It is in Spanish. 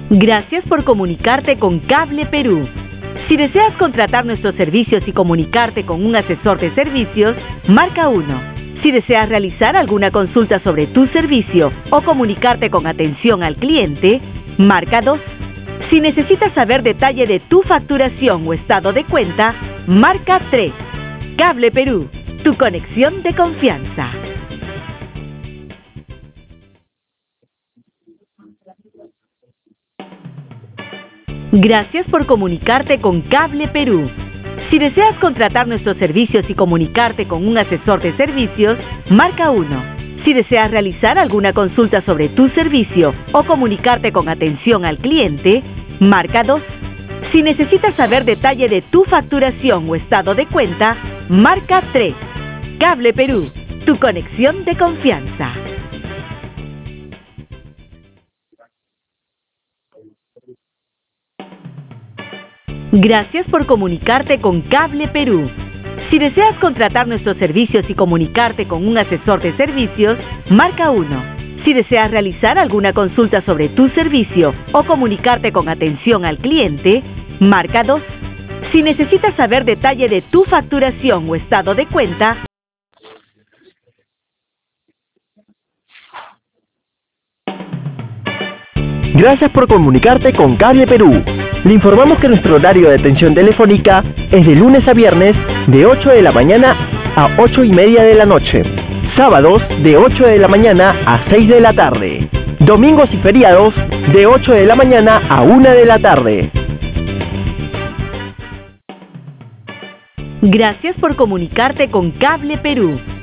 Gracias por comunicarte con Cable Perú. Si deseas contratar nuestros servicios y comunicarte con un asesor de servicios, marca 1. Si deseas realizar alguna consulta sobre tu servicio o comunicarte con atención al cliente, marca 2. Si necesitas saber detalle de tu facturación o estado de cuenta, marca 3. Cable Perú, tu conexión de confianza. Gracias por comunicarte con Cable Perú. Si deseas contratar nuestros servicios y comunicarte con un asesor de servicios, marca 1. Si deseas realizar alguna consulta sobre tu servicio o comunicarte con atención al cliente, marca 2. Si necesitas saber detalle de tu facturación o estado de cuenta, marca 3. Cable Perú, tu conexión de confianza. Gracias por comunicarte con Cable Perú. Si deseas contratar nuestros servicios y comunicarte con un asesor de servicios, marca 1. Si deseas realizar alguna consulta sobre tu servicio o comunicarte con atención al cliente, marca 2. Si necesitas saber detalle de tu facturación o estado de cuenta, Gracias por comunicarte con Cable Perú. Le informamos que nuestro horario de atención telefónica es de lunes a viernes de 8 de la mañana a 8:30 de la noche. Sábados de 8 de la mañana a 6 de la tarde. Domingos y feriados de 8 de la mañana a 1 de la tarde. gracias por comunicarte con Cable Perú.